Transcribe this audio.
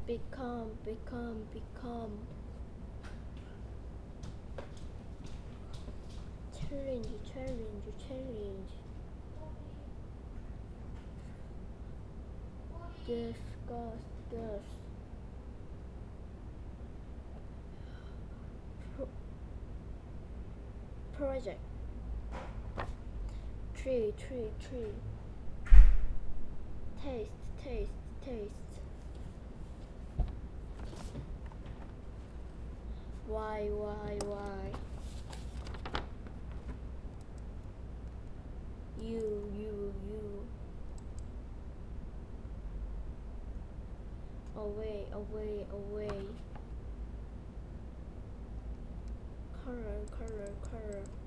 become. Challenge. Discuss. Project. Tree. Taste. Why? You. Away. Color.